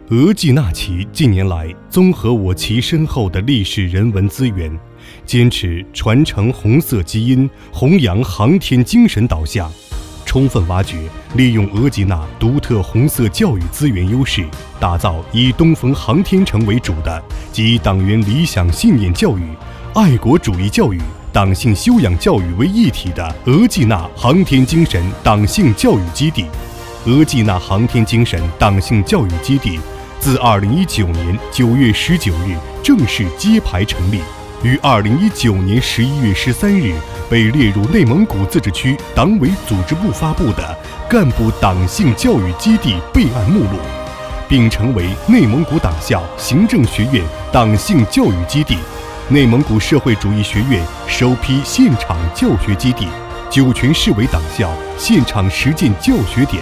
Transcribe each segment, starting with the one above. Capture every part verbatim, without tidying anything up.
额济纳旗近年来综合我旗深厚的历史人文资源，坚持传承红色基因、弘扬航天精神导向，充分挖掘利用额济纳独特红色教育资源优势，打造以东风航天城为主的集党员理想信念教育、爱国主义教育、党性修养教育为一体的额济纳航天精神党性教育基地。额济纳航天精神党性教育基地自二零一九年九月十九日正式揭牌成立，于二零一九年十一月十三日被列入内蒙古自治区党委组织部发布的干部党性教育基地备案目录，并成为内蒙古党校行政学院党性教育基地、内蒙古社会主义学院首批现场教学基地、酒泉市委党校现场实践教学点。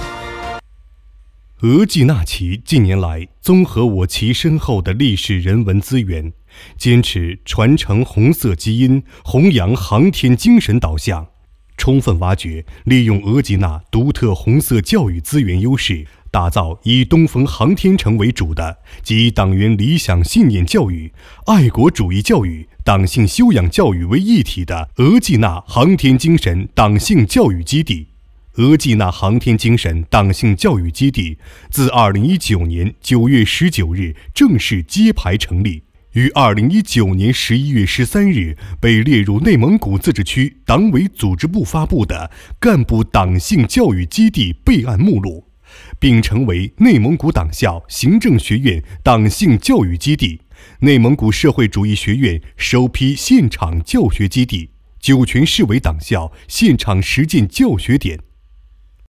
额济纳旗近年来综合我旗深厚的历史人文资源，坚持传承红色基因、弘扬航天精神导向，充分挖掘利用额济纳独特红色教育资源优势，打造以东风航天城为主的集党员理想信念教育、爱国主义教育、党性修养教育为一体的额济纳航天精神党性教育基地。额济纳航天精神党性教育基地自二零一九年九月十九日正式揭牌成立，于二零一九年十一月十三日被列入内蒙古自治区党委组织部发布的干部党性教育基地备案目录，并成为内蒙古党校行政学院党性教育基地、内蒙古社会主义学院首批现场教学基地、酒泉市委党校现场实践教学点。